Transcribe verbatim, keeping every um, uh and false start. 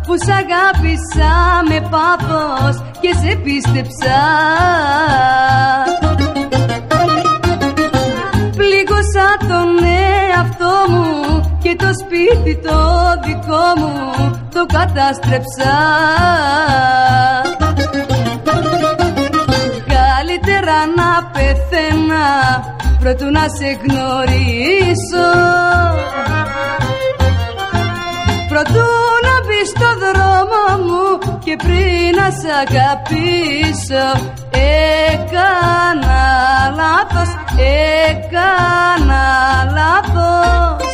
που σ' αγάπησα με πάθος και σε πίστεψα. Πλήγωσα τον εαυτό μου και το σπίτι το δικό μου το κατάστρεψα. Καλύτερα να πεθαίνα προτού να σε γνωρίσω, προτού να μπεις στο δρόμο μου και πριν να σ' αγαπήσω. Έκανα λάθος, έκανα λάθος.